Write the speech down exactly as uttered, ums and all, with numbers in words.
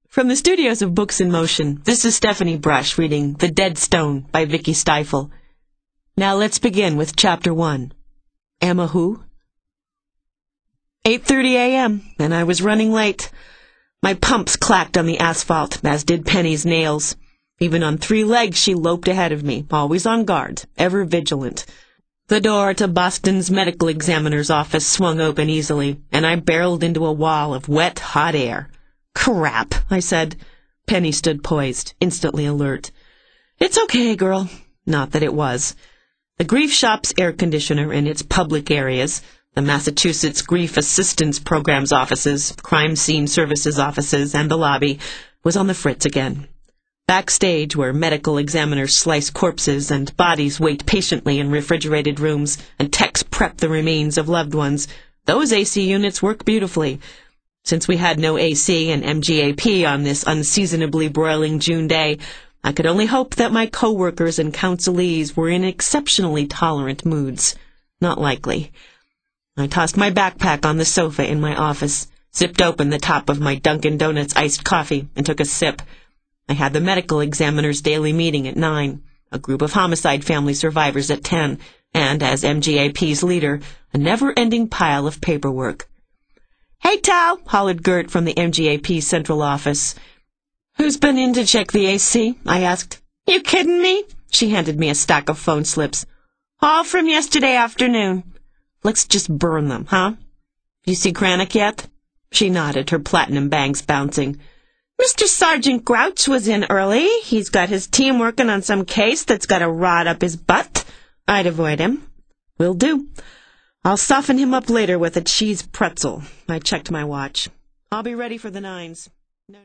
From the studios of Books in Motion, this is Stephanie Brush reading The Dead Stone by Vicky Stifel. Now let's begin with Chapter one. Emma who? eight thirty a.m., and I was running late. My pumps clacked on the asphalt, as did Penny's nails. Even on three legs she loped ahead of me, always on guard, ever vigilant. The door to Boston's medical examiner's office swung open easily, and I barreled into a wall of wet, hot air. "Crap," I said. Penny stood poised, instantly alert. "It's okay, girl." Not that it was. The grief shop's air conditioner in its public areas, the Massachusetts Grief Assistance Program's offices, crime scene services offices, and the lobby, was on the fritz again. Backstage, where medical examiners slice corpses and bodies wait patiently in refrigerated rooms and techs prep the remains of loved ones, those A C units work beautifully. Since we had no A C and M G A P on this unseasonably broiling June day, I could only hope that my co-workers and counselees were in exceptionally tolerant moods. Not likely. I tossed my backpack on the sofa in my office, zipped open the top of my Dunkin' Donuts iced coffee, and took a sip. I had the medical examiner's daily meeting at nine, a group of homicide family survivors at ten, and, as M G A P's leader, a never-ending pile of paperwork. "Hey, Tal!" hollered Gert from the M G A P central office. "Who's been in to check the A C?" I asked. "You kidding me?" She handed me a stack of phone slips. "All from yesterday afternoon." "Let's just burn them, huh? You see Cranach yet?" She nodded, her platinum bangs bouncing. "Mister Sergeant Grouch was in early. He's got his team working on some case that's got a rod up his butt. I'd avoid him." "Will do. I'll soften him up later with a cheese pretzel." I checked my watch. "I'll be ready for the nines."